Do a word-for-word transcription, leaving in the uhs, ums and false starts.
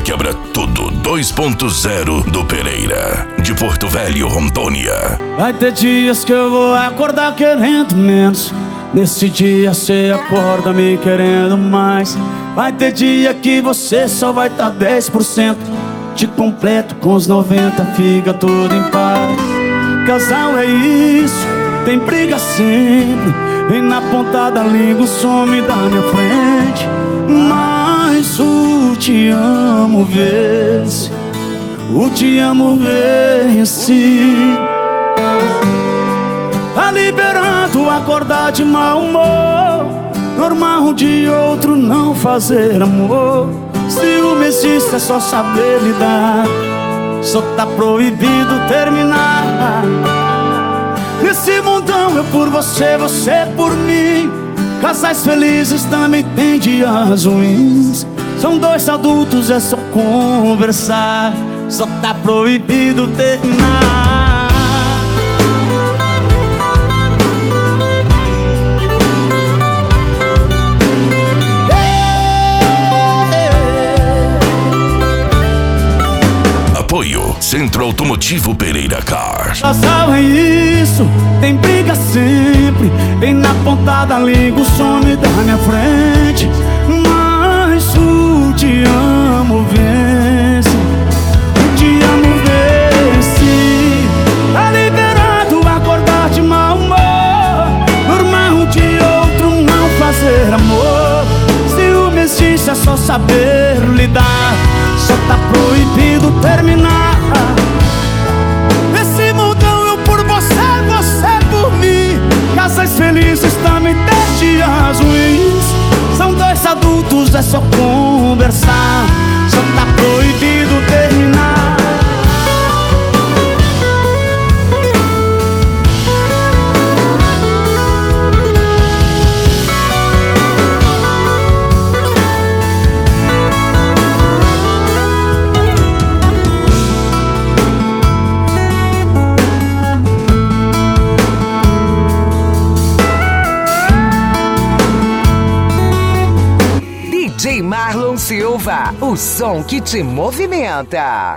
quebra tudo dois ponto zero do Pereira, de Porto Velho, Rondônia. Vai ter dias que eu vou acordar querendo menos, nesse dia cê acorda me querendo mais. Vai ter dia que você só vai tá dez por cento, te completo com os noventa, fica tudo em paz. Casal é isso, tem briga sempre, vem na ponta da língua, some da minha frente. Mas o te amo vence, o te amo vence. Tá liberando acordar de mau humor, normal um de outro não fazer amor. Ciúme existe, é só saber lidar, só tá proibido terminar. Nesse mundão eu por você, você por mim. Casais felizes também tem dias ruins. São dois adultos, é só conversar, só tá proibido terminar. Apoio Centro Automotivo Pereira Cars. Casal é isso, tem briga sempre, vem na ponta da língua, some da minha frente. Mas o te amo vence, o te amo vence. Tá liberado acordar de mau humor, normal um de outro não fazer amor. Ciúme existe, é só saber lidar, só tá proibido terminar. Nesse mundão eu por você, você por mim. Casais felizes também tem dias ruins. São dois adultos, é só conversar, só tá proibido terminar. D J Marlon Silva, o som que te movimenta.